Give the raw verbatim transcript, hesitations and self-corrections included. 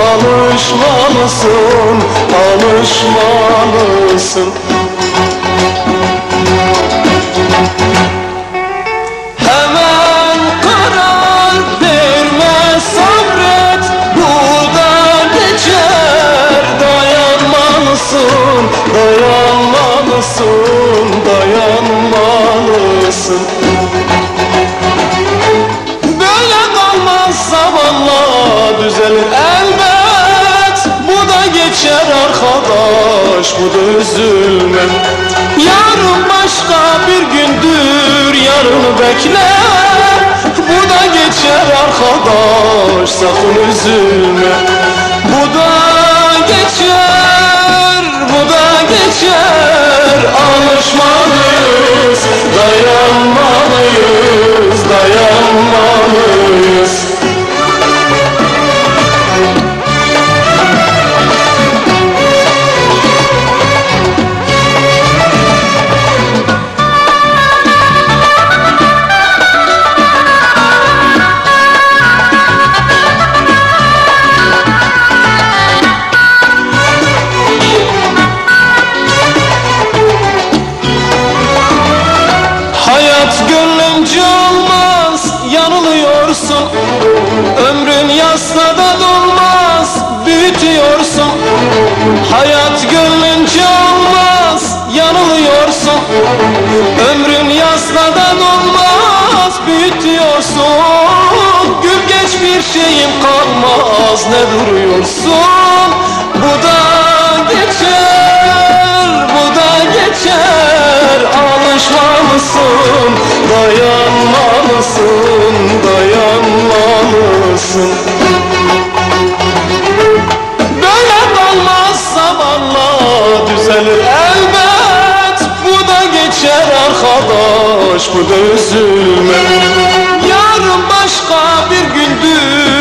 alışmalısın, alışmalısın. Hemen karar verme, sabret, bu da geçer. Dayanmalısın, dayanmalısın, dayanmalısın. Böyle kalmaz, zamanla düzelir elbet. Bu da geçer arkadaş, bu da üzülme. Yarın başka bir gündür, yarını bekle. Bu da geçer arkadaş, sakın üzülme. Bu da geçer, bu da geçer. Alışmalıyız, dayanmalıyız, dayanmalıyız. Hayat gönlünce olmaz, yanılıyorsun. Ömrün yasnada dolmaz, büyütüyorsun. Hayat gönlünce olmaz, yanılıyorsun. Ömrün yasnada dolmaz, büyütüyorsun. Gül geç, bir şeyim kalmaz, ne duruyorsun? Bu da geçer, bu da geçer. Alışmalısın, dayanmalısın, dayanmalısın. Böyle kalmaz, zamanla düzelir elbet. Bu da geçer arkadaş, bu da üzülme. Yarın başka bir gündür.